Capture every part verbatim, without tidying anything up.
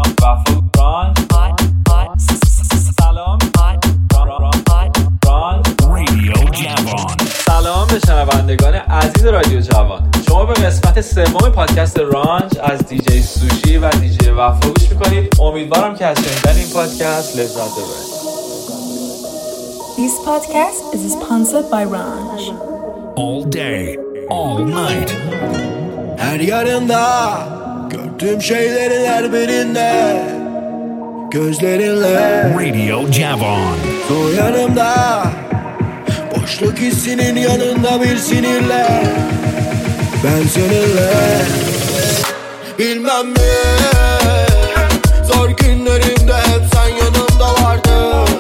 سلام رادیو جوان. سلام به شنوندگان عزیز رادیو جوان. شما به قسمت سوم پادکست رانج از دیجی سوشی و دیجی وفا گوش میکنید. امیدوارم که از شنیدن این پادکست لذت ببرید. This podcast is sponsored by Ranj. All day, all night. Her yarında gördüğüm şeylerin her birinde gözlerinle Radio Javan. o yanımda boşluk hissinin yanında bir sinirle ben seninle bilmem mi zor günlerimde hep sen yanımda vardın.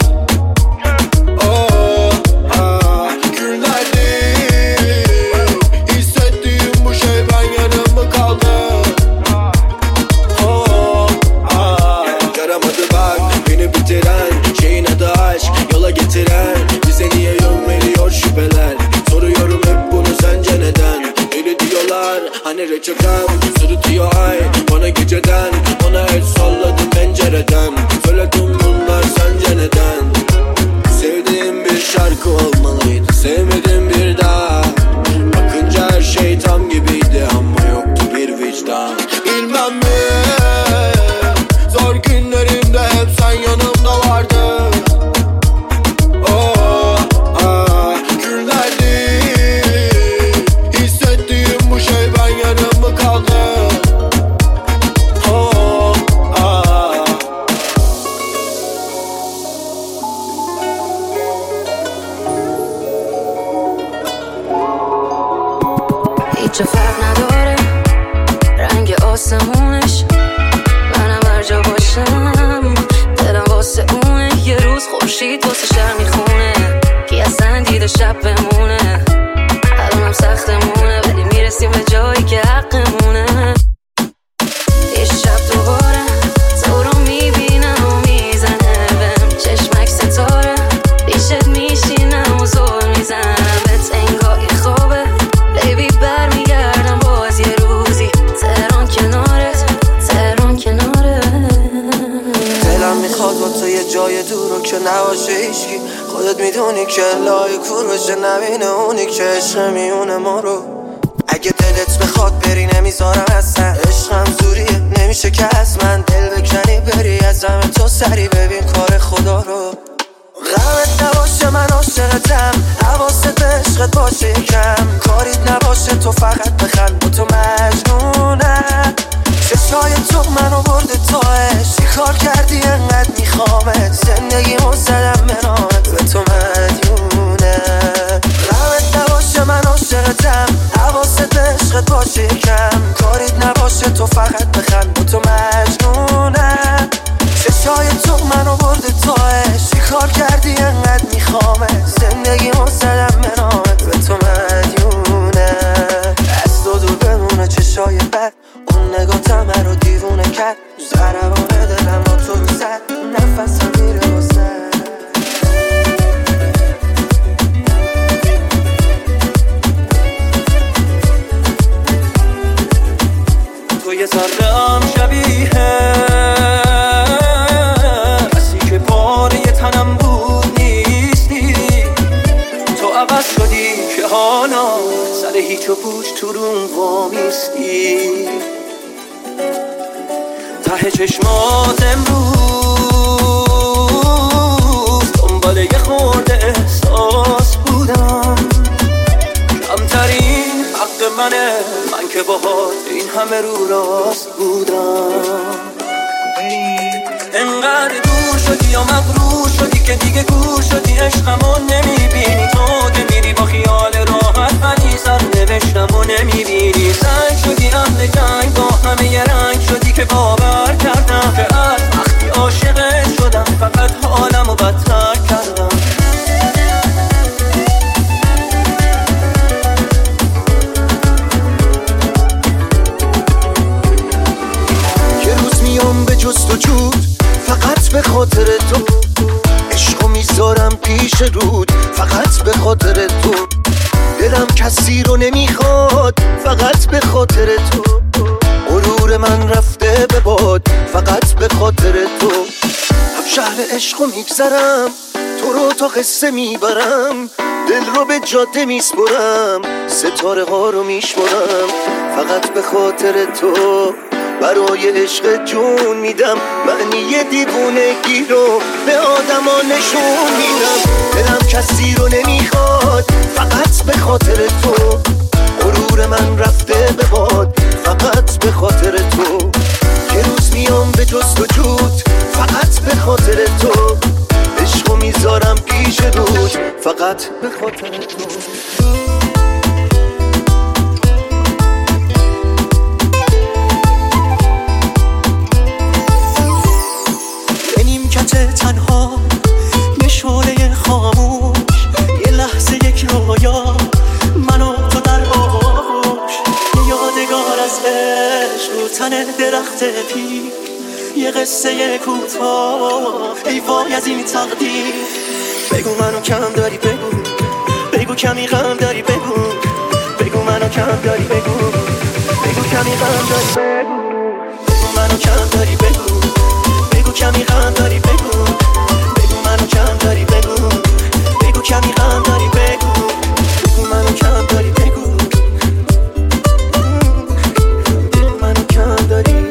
Bize niye yön veriyor şüpheler? Soruyorum hep bunu sence neden? Deli diyorlar hani reçetem sırıtıyor ay bana geceden. Ona el salladım pencereden. Söyledim bunlar sence neden? Sevdiğim bir şarkı olmalıydı, sevmedim bir daha. Bakınca her şey tam gibiydi ama yoktu bir vicdan. Bilmem mi zor günlerimde hep sen yanımda vardın. هیچ فرق نداره رنگ آسمونش منم هر جا باشم دلم واسه اونه. یه روز خورشید واسه شهر میخونه کی اصلا دیده شب بمونه. الانم سختمونه ولی میرسیم به جایی که حقمونه. یه شب دوباره تو رو میبینم و میزنه بهم چشمک ستاره پیشت میشینم و زور میزنم بهت انگاهی خوابه بیبی برمیگردم باز یه روزی تهران کنارت تهران کنارت. دلم میخواد با تو یه جای دور و که نباشه هیچکی. خودت میدونی که لای کور بشه نبینه اونی که عشق میونه ما رو. اگه دلت بخواد بری نمیذارم اصلا. عشقم زوریه نمیشه که از من دل بکنی بری از همه تو سری ببین کار خدا رو. غمت نباشه من عاشقتم حواست به عشقت باشه یکم. کاریت نباشه تو فقط بخند با تو مجنونم. چشای تو منو برده تاش چی کار کردی انقدر میخوامت. زندگی مزدم به نامت به تو مدیونم. غمت نباشه من عاشقتم حواست به عشقت باشه یکم. کاریت نباشه تو فقط بخند با تو مجنونم. چشای تو منو برده تاش چی کار کردی انقدر میخوامت. زندگی مزدم به نامت به تو مدیونم. از تو دور بمونه چشای بد اون نگاه همه رو دیوونه کرد. ضربان دلم با تو رو زد نفسم میره واسه. تو یه ذره هم شبیه کسی که پاره تنم بود نیستی. تو عوض شدی که حالا سر هیچ و پوچ تو روم وامیستی. ته چشمات امروز دنبال یه خورده احساس بودم. کمترین حق منه من که باهات این همه رو راست بودم. انقدر دور شدی یا مغرور شدی که دیگه گور شدی عشقمو نمیبینی. تو که میری با خیال راحت منی سر نوشتم و نمیبینی. سنگ شدی اهل جنگ با همه یه رنگ شدی که باور کردم که از وقتی عاشقت شدم فقط حالمو بدتر کردم. یه روز میام به جست و جود فقط به خاطر تو. عشقو میذارم پیش رود فقط به خاطر تو. دلم کسی رو نمیخواد فقط به خاطر تو. غرور من رفته به باد فقط به شهر عشقو میگذرم، تو رو تا قصه میبرم، دل رو به جاده میسپرم، ستاره ها رو میشمرم، فقط به خاطر تو برای عشق جون میدم، معنی دیوونگی رو به آدما نشون میدم، دلم کسی رو نمیخواد فقط به خاطر تو، غرور من رفته به باد فقط به خاطر تو، یه روز میام به جستجوت فقط به خاطر تو، عشقو میذارم پیش رود فقط به خاطر تو. به نیمکت تنها به شعله خاموش، یه لحظه یک رویا من و تو در آغوش، یه یادگار از عشق رو تن درخت پیر، یه قصه کوتاه ای وای از این تقدیر. بگو منو کم داری بگو، بگو کمی غم داری بگو، بگو منو کم داری بگو، بگو کمی غم داری بگو، بگو منو کم داری بگو، بگو کمی غم داری بگو، بگو منو کم داری بگو، بگو کمی غم داری بگو، بگو منو کم داری بگو، بگو منو کم داری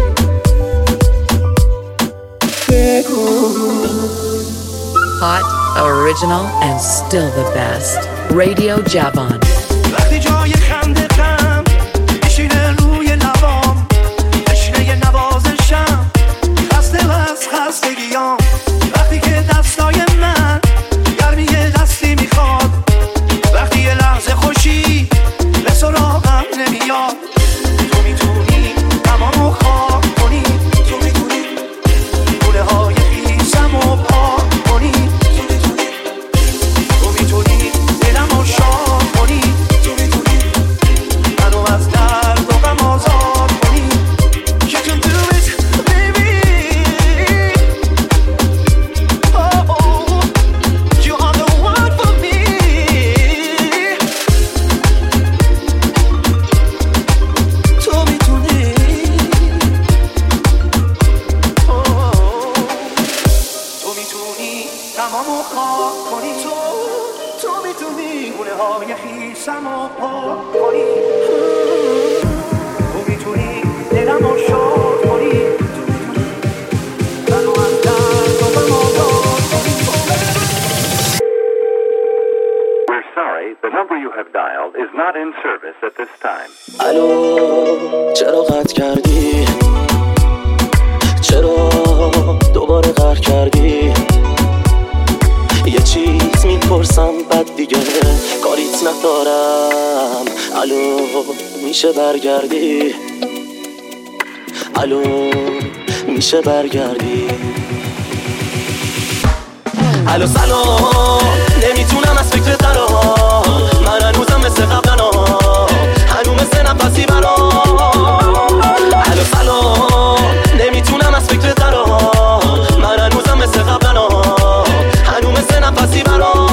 Hot, original, and still the best. Radio Javon. وقتی جای خنده غم میشینه روی لبام، تشنه نوازشم، خسته و از خستگیام، وقتی که دستای من گرمی دستی میخواد، وقتی یه لحظه خوشی به سراغم نمیاد، تو میتونی تمامو خواب کنی، تو میتونی گونه های خیسم و پاک کنی، تو میتونی تو میتونی دلمو شاد کنی، تو میتونی منو از درد و غم آزاد کنی. You can do it baby, oh, oh. You are the one for me. تو میتونی تو میتونی تمامو خاک کنی، تو تو میتونی گونه های خیسمو پاک کنی، تو میتونی دلمو شاد کنی، تو میتونی منو از درد و غم آزاد کنی. We're sorry, the number you have dialed is not in service at this time. الو چرا قطع کردی، چرا دوباره قهر کردی، یه چیز میپرسم بعد دیگه کاریت ندارم، الو میشه برگردی، الو میشه برگردی، الو سلام نمیتونم از فکر درام، من هنوزم مثل قبلنا، هنوز مثل نفسی برام، الو سلام نمیتونم از فکر درام، من هنوزم مثل قبلنا، هنوز مثل نفسی برام.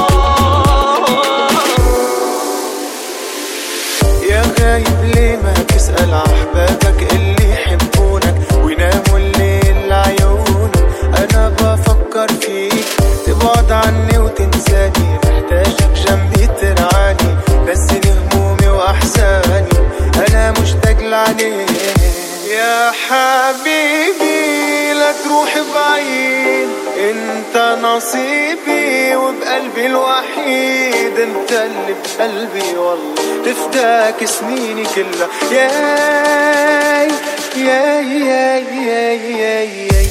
يا غايب ليه ما تسأل أحبابك اللي يحبونك ويناموا الليل لعيونك، أنا بفكر فيك تبعد عني وتنساني، محتاجك جنبي ترعاني، نسيني همومي وأحزاني، أنا مشتاق لعليك يا حبيبي، لا تروح بعيد، انت نصيبي وبقلبي الوحيد، انت اللي بقلبي والله تفداك سنيني كلها، ياي ياي ياي ياي ياي, ياي.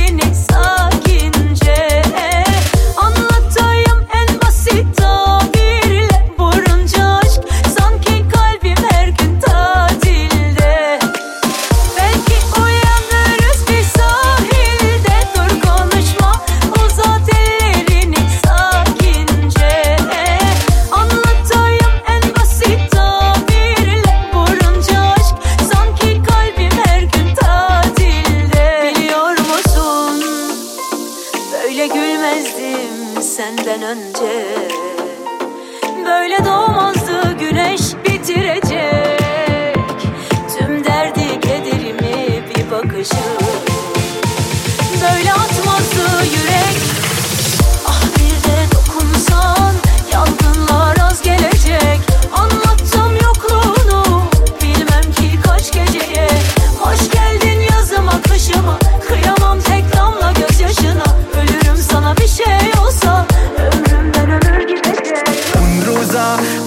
Anlatayım en basit tabi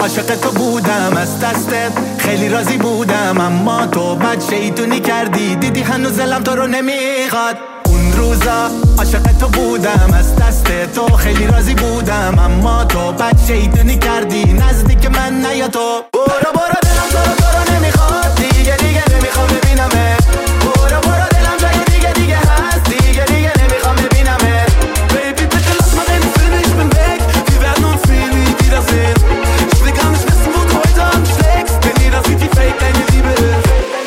عاشق تو بودم از دستت خیلی راضی بودم، اما تو بد شیطونی کردی، دیدی هنوز دلم تو رو نمیخواد. اون روزا عاشق تو بودم از دست تو خیلی راضی بودم، اما تو بد شیطونی کردی، نزدیک من نیا تو. برو برو دلم تو رو تو رو نمیخواد، دیگه دیگه نمیخوام ببینمه. برو برو دلم جای دیگه دیگه هست، دیگه دیگه نمیخوام ببینمه. Baby bitte lass mal deine Filme, ich bin weg, wir werden uns sehen, nie wiedersehen. Ich will gar nicht wissen, wo du heute Abend schlägst, denn jeder sieht, wie fake deine Liebe ist.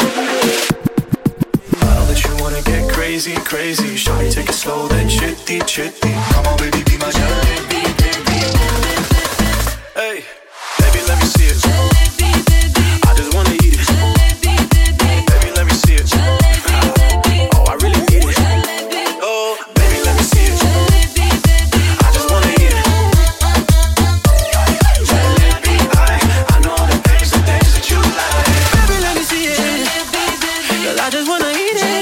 Now that you wanna get crazy, crazy, shawty take it slow, then chitty, chitty. Come on baby, be my jalebi, baby. Hey, baby let me see it. I just wanna eat it. Baby let me see it. Oh, I really need it. Oh, baby let me see it. I just wanna eat it. Jalebi, I, I know the things, the things that you like. Baby let me see it. Girl, I just wanna eat it.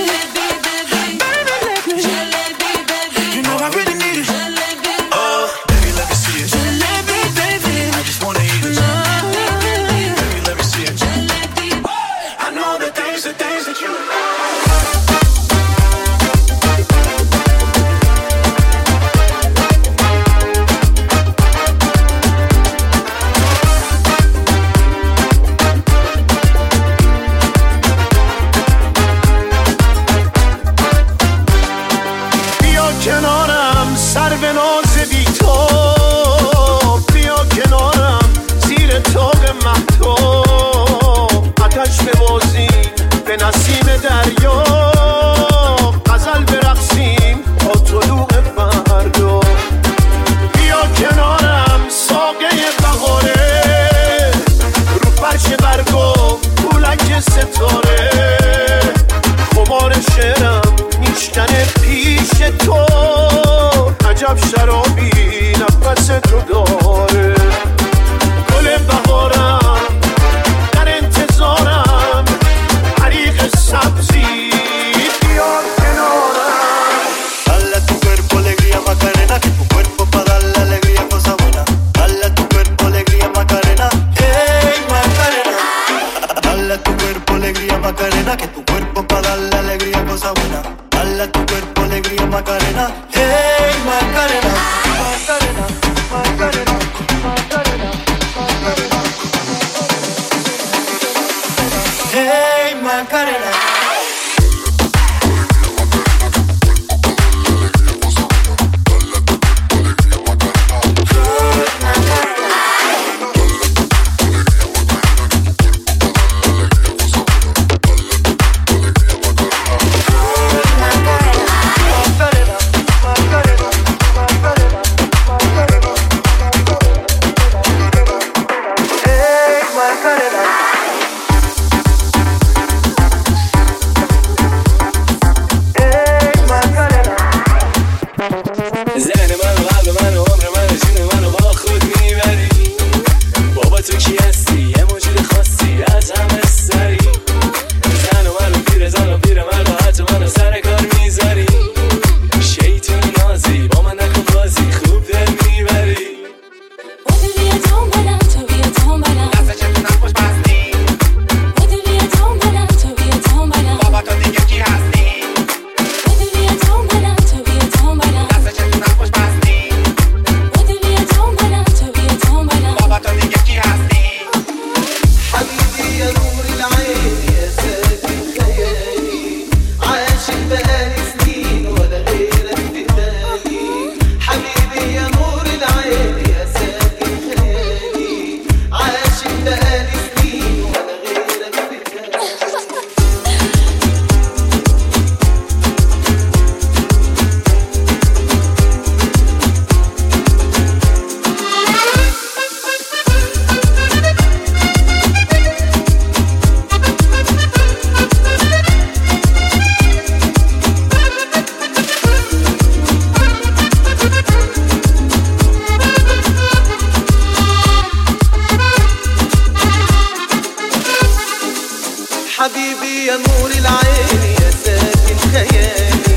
حبيبي يا نور العين يا ساكن خيالي،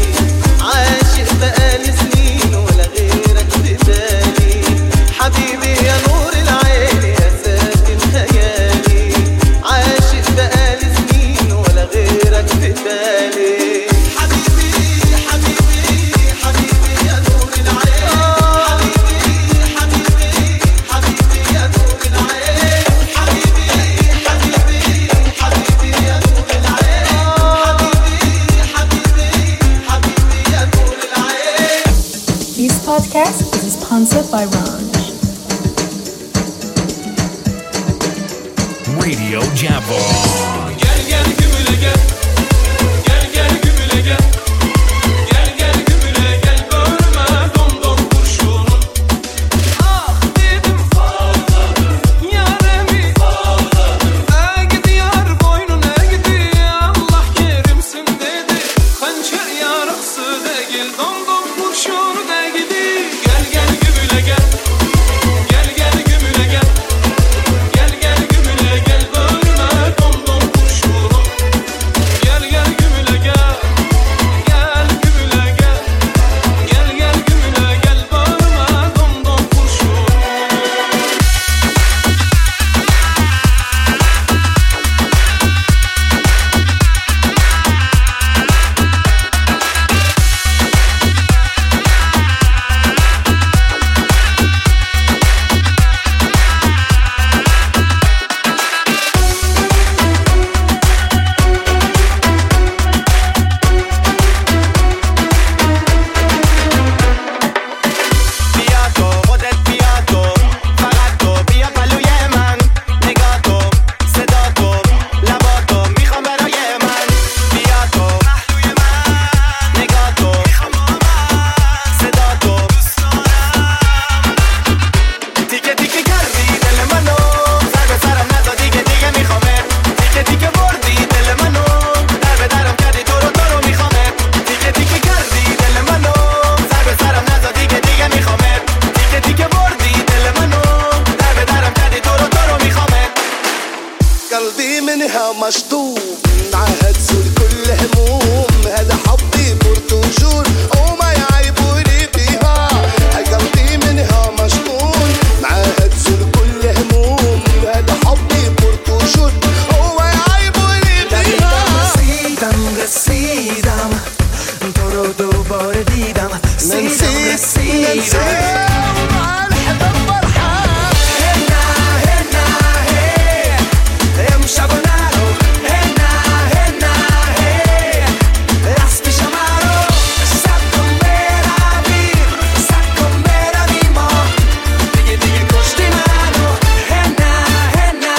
عاشق بقالي سنين ولا غيرك في بالي. حبيبي يا نور العين يا ساكن sponsored by Ranj. Radio Javon. Gel gel gümüle gel. Gel gel gümüle gel. Gel gel gümüle gel. Bölme dom dom kurşunun. Ah dedim fazladır. Yaremi fazladır. Ey gidiyor boynun ey gidiyor. Allah kerimsin dedi. Hançer yarıksı değil. Dom dom kurşunu da gidi. Gel gel gümüle gel. Gel gel gümüle gel. Gel gel gümüle gel. Bölme dom dom kurşunu. Gel gel gümüle gel. Gel gümüle gel. Gel gel gümüle gel. Bölme dom dom kurşunu. بیا تو خودت بیا تو فقط تو بیا پلوی من نگاه تو صدا تو لبا تو میخوام برای من بیا تو پهلوی من نگاه تو میخوام صدا تو دوست دارم تیکه تیکه کردی دل منو سر به سرم نزدی که دیگه میخوامه تیکه تیکه بردی دل منو در به درم کردی تو رو تو رو میخوامه تیکه تیکه کردی دل منو سر به سرم نزدی که دیگه میخوامه تیکه تیکه بردی دل منو در به درم کردی تو رو تو رو میخوامه قلبي منها مشطوب عهد زول كل هموم هذا حبي برتوجور وما يعيبوني فيها قلبي منها مشطون عهد زول كل هموم هذا حبي برتوجور وما يعيبوني فيها رسیدم رسیدم تو رو دوباره دیدم رسیدم رسیدم امشب و نرو هنا هنا راست پیش مرو سب کن برویم سب کن برویم ما دیگه دیگه کشتی منو هنا هنا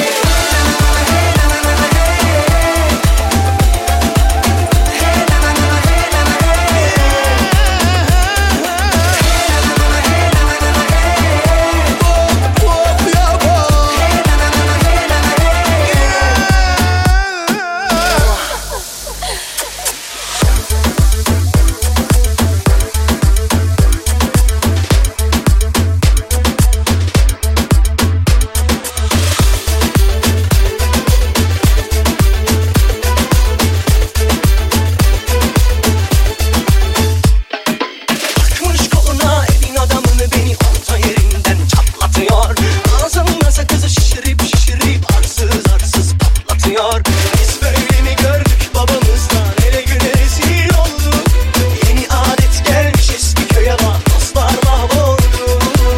Akmış koluna elin adamını beni orta yerinden çatlatıyor Ağzımda sakızı şişirip şişirip arsız arsız patlatıyor Biz böyle mi gördük babamızdan ele güne rezil olduk Yeni adet gelmiş eski köye bak dostlar mahvoldu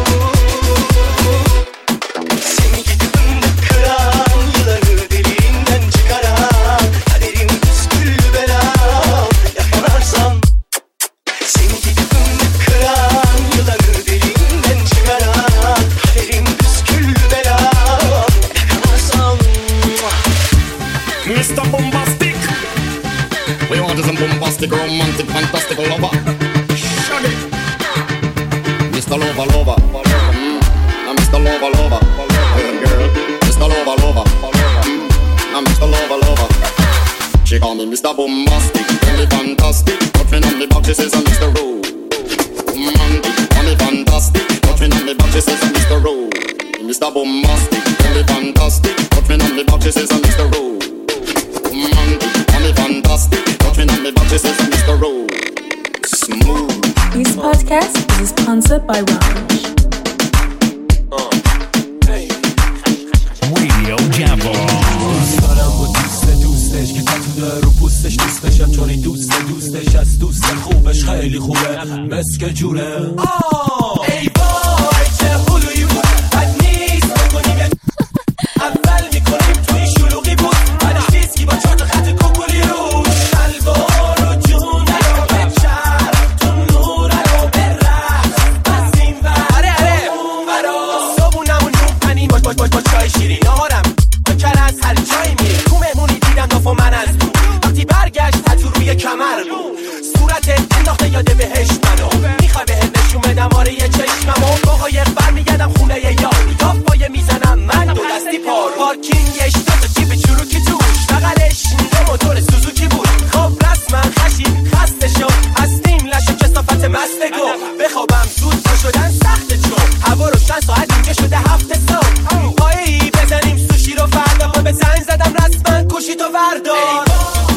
Seni gidip fındık kıran yılanı deliğinden çıkaran Kaderim püsküllü belam yakalarsam Seni gidip fındık kıran yılanı deliğinden çıkaran Kaderim püsküllü belam yakalarsam Mister Bombastic, we want some bombastic, romantic, fantastic lover. Shut it, Mister Lover Lover, mm. Now Mister Lover Lover, hey girl, Mister Lover Lover, mm. Now Mister Lover Lover. She call me Mister Bombastic, tell me fantastic, touch me on me back, she says I'm Mister Romantic, call me fantastic, touch me on me back, she says I'm Mister Mister Bombastic, tell me fantastic, touch me on me back, she says I'm Mister Romantic, call me fantastic, touch me on me back, she says I'm Mister Smooth. This podcast is sponsored by Ranj. Radio Javon. دوستش که تتو داره رو پوستش دوستشم چون این دوست دوستش از دوست خوبش خیلی خوبه مسک جوره ای وای چه خلویی بود بد نیست بکنیم اول میکنیم توی شلوغی بود بعدش دیسکی با چهار تا خط کوکولی روش شلوار و جونه رو به چرم تو نوره رو به رقص پس این ور با با چای شیرین نهارم بکر از هر جایی میری تو مهمونی دیدم دافو من از تو وقتی برگشت تتو روی کمر بود صورتت انداخته یاده بهش منو میخوای بهت نشون بدم آره یه چشممو با قایق برمیگردم خونه یاری دافای میزنم من دو دستی پار پارکینگش دو تا جیب چروکی توش بغلش دو موتور سوزوکی بود خب رسما خشید خسته شد هستیم لش کثافت مستگو بخوابم زود پا شدن سخته چون هوا روشن ساعت اینجا شده هفت صبح رو پایی بزنیم سوشی رو فردا پا به زنگ زدم رسما کشی تو وردار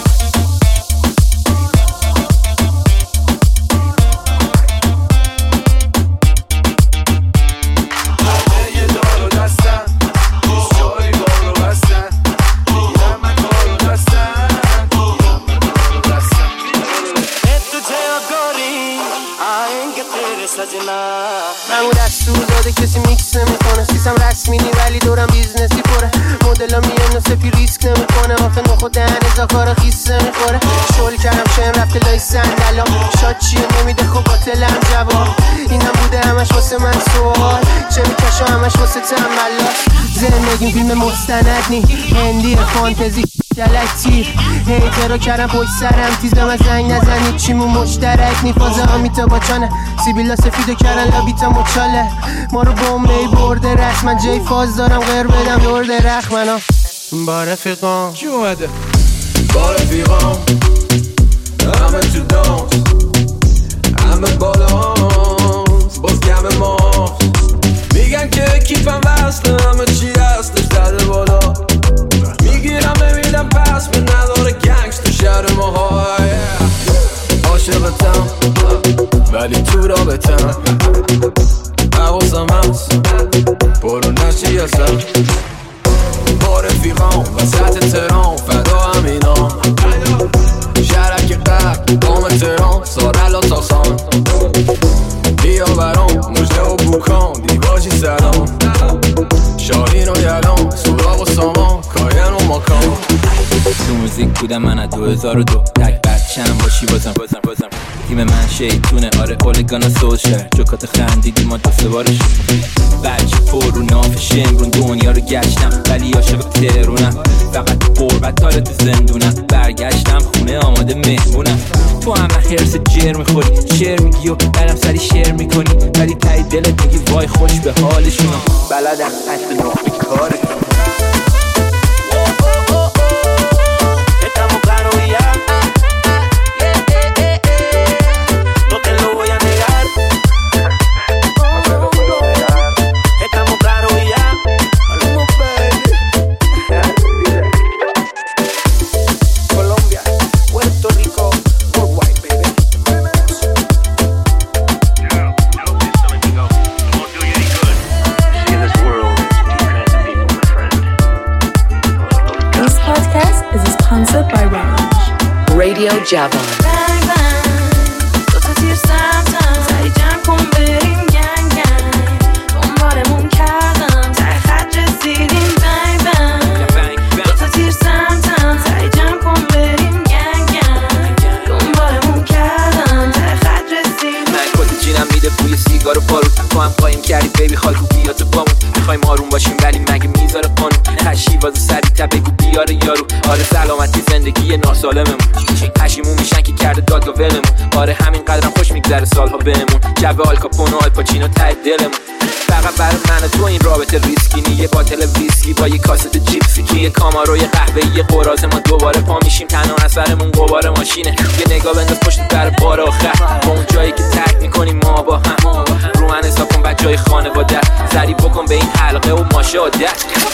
همون دستور داده کسی میکس نمیکنه سیستم رسمی نی ولی دورم بیزنسی پره مدلا میان و سپی ریسک نمیکنه آخه نخو دهن ازا کارا خیس نمیخوره شغل کردم شم رفته لای صندلام شاد چیه نمیده خب باطلم جواب این هم بوده همش واسه من سوال چه میکشم همش واسه تنبلاست زندگیم فیلم مستند نی هندی فانتزی دلکتی هیتر رو کردم پشت سرم تیزم از زنگ نزنید چیمون مشترک نی فازه آمیتا باچانه سیبیلا سفیدو کردن لابیتا مچاله ما رو بومبی برده رسم من جای فاز دارم غیر بدم دور درخ منو با رفیقام کی اومده؟ با رفیقام همه تو دانس همه بالانس باز کم ماست میگن که کیفم وصله همه چی هستش زده بالا میگیرم نمیدم پس به نداره گنگش تو شهر ما های عاشقتم ولی تو رابطم حواسم هست برو نشی هستم با رفیقام وسط ترام فدا همینام شرک قبل دام ترام سارلا تاسان بیا برام مجده و بوکان دیواجی سلام شاهین و یلام سوراب و سامان کاین و ماکان تو موزیک بودم من از دو هزار و دو تک بچم باشی بازم بازم بازم تیم من شیطونه آره اولگانا سوشر جوکات خندیدی ما دو سه بارش بچه پر رو نافش امرون دنیا رو گشتم ولی عاشق ترونم فقط قربت حالا تو زندونم برگشتم خونه آماده مهمونم تو همه حرس جر میخوری شعر میگی و برم سری شعر میکنی ولی تایی دلت میگی وای خوش به حالشونم بلدم حتی نقطه کارشون Radio Javon. سیگارو پارو تو هم قایم کردی بیبی خالکو بیا تو بامون میخوایم آروم باشیم ولی مگه میذاره قانون هشی واسه سری تا بگو بیاره یارو آره سلامتی زندگی ناسالممون پشیمون میشن که کرده داد و ولمون آره همین قدرم خوش میگذره سالها بهمون جو آلکاپون و آلپاچینو ته دلمون فقط برای من و تو این رابطه ریسکی نی یه باتل ویسکی با یه کاست چیپسی که یه کامارو یه قهوه یه قراز ما دوباره پا میشیم تنها اثرمون قبار ماشینه یه نگاه بنداز پشت در بار آخر با اون جایی که ترک میکنیم ما با هم رو من حساب کن بچهای خانواده سری بکن به این حلقه و ماشاءالله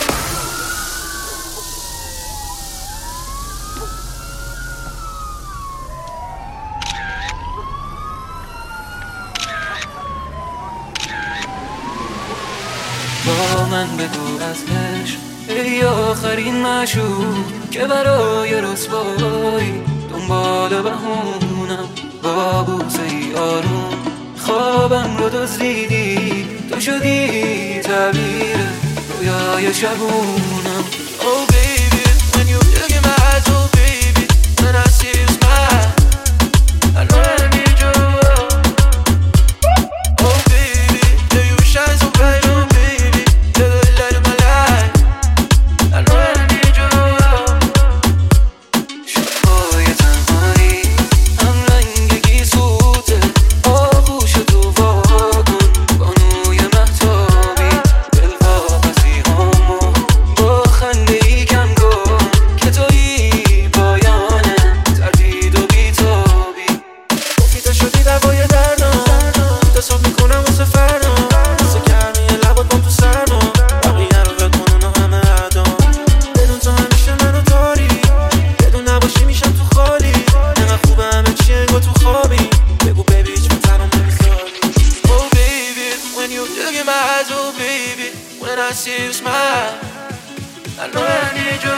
با من بگو از عشق ای آخرین معشوق که برای رسوایی دنبال بهونم با بوسه ای آروم خوابم رو دزدیدی تو شدی تعبیر رویای شبونم Oh baby when you look in my eyes oh baby when I see you smile I know I need you Oh baby yeah you shine so bright oh baby you're the light of my life see you smile. I know I need you.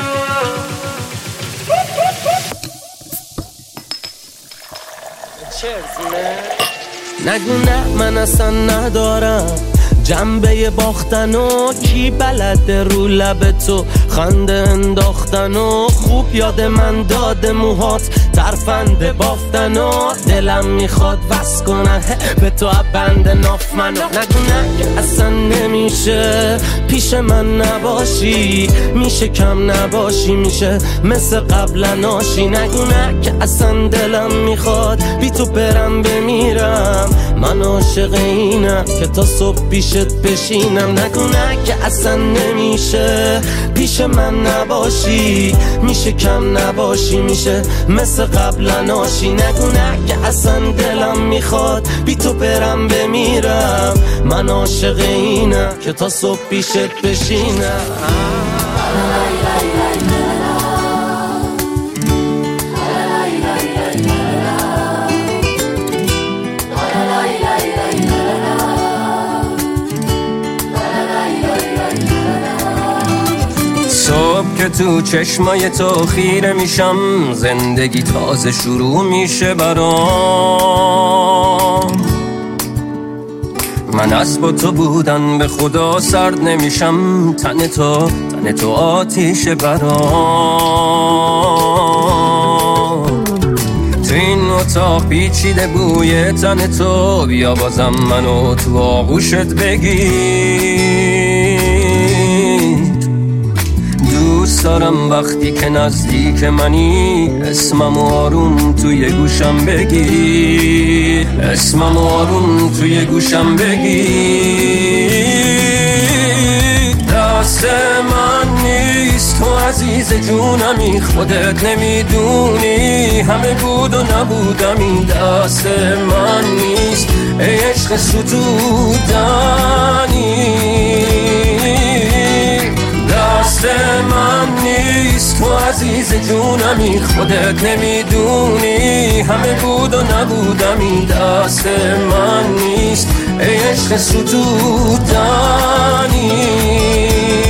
نگو نه من اصلا ندارم جنبه باختن و کی بلده رو لب تو خنده انداختن و خوب یاد من داده موهات ترفنده بافتن و دلم میخواد وصل کنه به تو بند ناف منو. نگو نه که اصلا نمیشه پیش من نباشی، میشه کم نباشی، میشه مثل قبلا ناشی. نگو نه که اصلا دلم میخواد بی تو برم بمیرم، من عاشق اینم که تا صبح پیشت بشینم. نگو نه که اصلا نمیشه پیش من نباشی، میشه کم نباشی، میشه مثل قبلا ناشی. نگو نه که اصلا دلم میخواد بی تو برم بمیرم، من عاشق اینم که تا صبح پیشت بشینم. صبح که تو چشمای تو خیره میشم، زندگی تازه شروع میشه برام. من از با تو بودن به خدا سرد نمیشم، تن تو تن تو آتیشه برام. تو این اتاق پیچیده بوی تن تو، بیا بازم منو تو آغوشت بگیر. دوست دارم وقتی که نزدیک منی اسمم آروم توی گوشم بگی، اسمم آروم توی گوشم بگی. دست من نیست تو عزیز جونمی، خودت نمیدونی همه بود و نبودمی. دست من نیست ای عشق ستودنی، دست من نیست تو عزیز جونمی، خودت نمیدونی همه بود و نبودمی. دست من نیست ای عشق ستودنی.